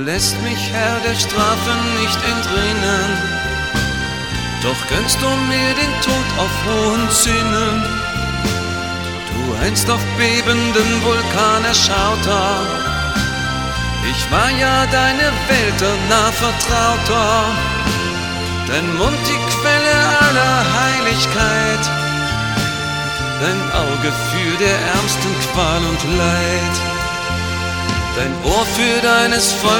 lässt mich, Herr, der Strafe nicht entrinnen. Doch gönnst du mir den Tod auf hohen Zinnen. Du einst auf bebenden Vulkan erschauter, ich war ja deine welternah Vertrauter. Dein Mund die Quelle aller Heiligkeit, dein Auge für der Ärmsten Qual und Leid, dein Ohr für deines Volkes